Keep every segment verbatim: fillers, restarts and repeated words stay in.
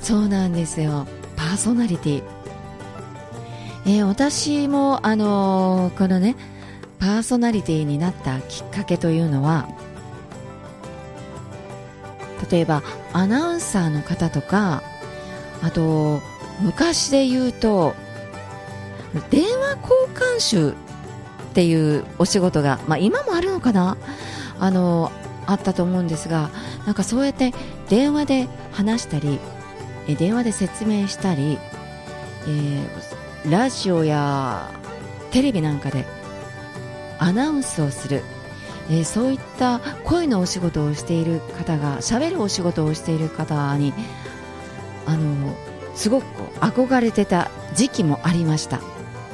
そうなんですよ。パーソナリティ、えー、私もあのー、このねパーソナリティになったきっかけというのは、例えばアナウンサーの方とか、あと昔で言うと電話交換手っていうお仕事が、まあ、今もあるのかな、あのあったと思うんですが、なんかそうやって電話で話したり、え電話で説明したり、えー、ラジオやテレビなんかでアナウンスをする、えー、そういった声のお仕事をしている方が、喋るお仕事をしている方にあのすごくこう憧れてた時期もありました。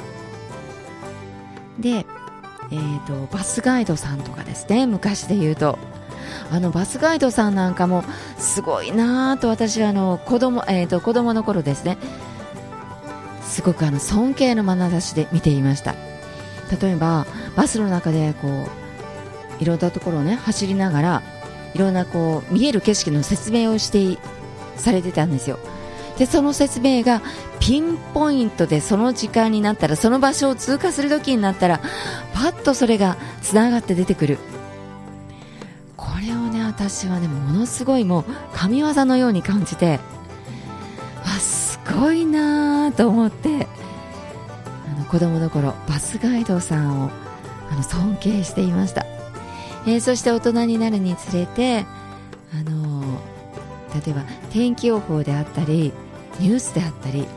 で、えーと、バスガイドさんとかですね、昔で言うとあのバスガイドさんなんかもすごいなと、私はあの子供、えーと、子供の頃ですね、すごくあの尊敬の眼差しで見ていました。例えばバスの中でこういろんなところをね走りながら、いろんなこう見える景色の説明をしてされてたんですよ。でその説明がピンポイントで、その時間になったら、その場所を通過する時になったらパッとそれがつながって出てくる。これをね私はねものすごいもう神業のように感じて、あすごいなと思って、あの子供の頃バスガイドさんをあの尊敬していました。えー、そして大人になるにつれて、あのー、例えば天気予報であったりニュースであったり、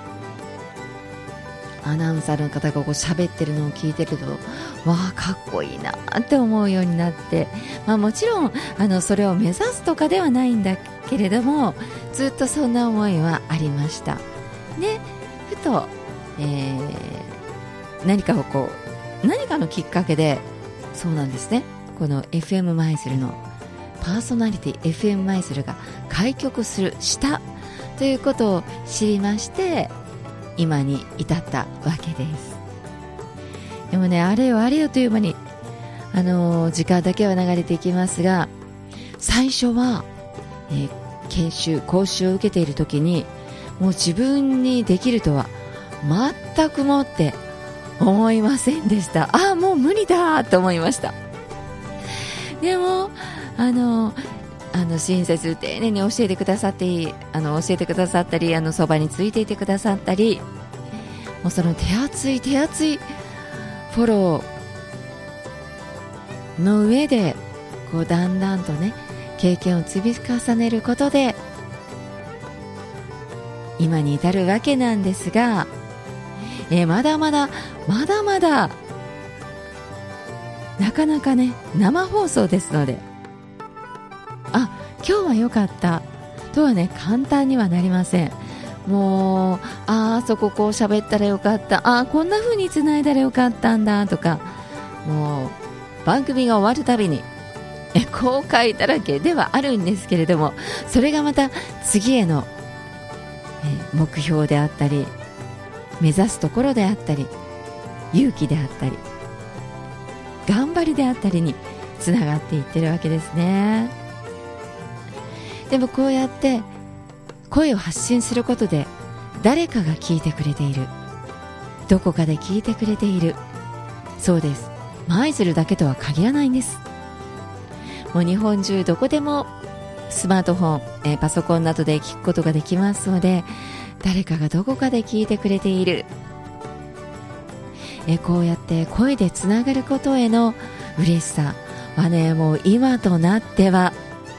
アナウンサーの方がこう喋ってるのを聞いてると、わあかっこいいなって思うようになって、まあ、もちろんあのそれを目指すとかではないんだけれども、ずっとそんな思いはありました。でふと、えー、何かをこう何かのきっかけで、そうなんですね、この エフエム マイズルのパーソナリティ エフエム マイズルが開局するしたということを知りまして、今に至ったわけです。でもね、あれよあれよという間に、あのー、時間だけは流れていきますが、最初は、えー、研修講習を受けている時に、もう自分にできるとは全くもって思いませんでした。ああもう無理だと思いました。でもあのーあの親切丁寧に教えてくださってあの教えてくださったり、あのそばについていてくださったり、もうその手厚い手厚いフォローの上で、こうだんだんとね経験を積み重ねることで今に至るわけなんですが、えー、まだまだまだまだなかなかね生放送ですので、あ今日は良かったとはね簡単にはなりません。もうあそここう喋ったらよかった、あこんな風に繋いだらよかったんだとか、もう番組が終わるたびにえ後悔だらけではあるんですけれども、それがまた次へのえ目標であったり、目指すところであったり、勇気であったり頑張りであったりにつながっていってるわけですね。でもこうやって声を発信することで誰かが聞いてくれている、どこかで聞いてくれている、そうです、舞鶴だけとは限らないんです。もう日本中どこでもスマートフォン、えー、パソコンなどで聞くことができますので、誰かがどこかで聞いてくれている、えー、こうやって声でつながることへの嬉しさはね、もう今となっては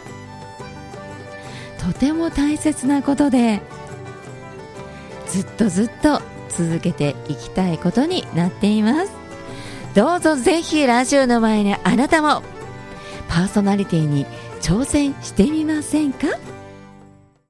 とても大切なことで、ずっとずっと続けていきたいことになっています。どうぞぜひラジオの前にあなたもパーソナリティに挑戦してみませんか？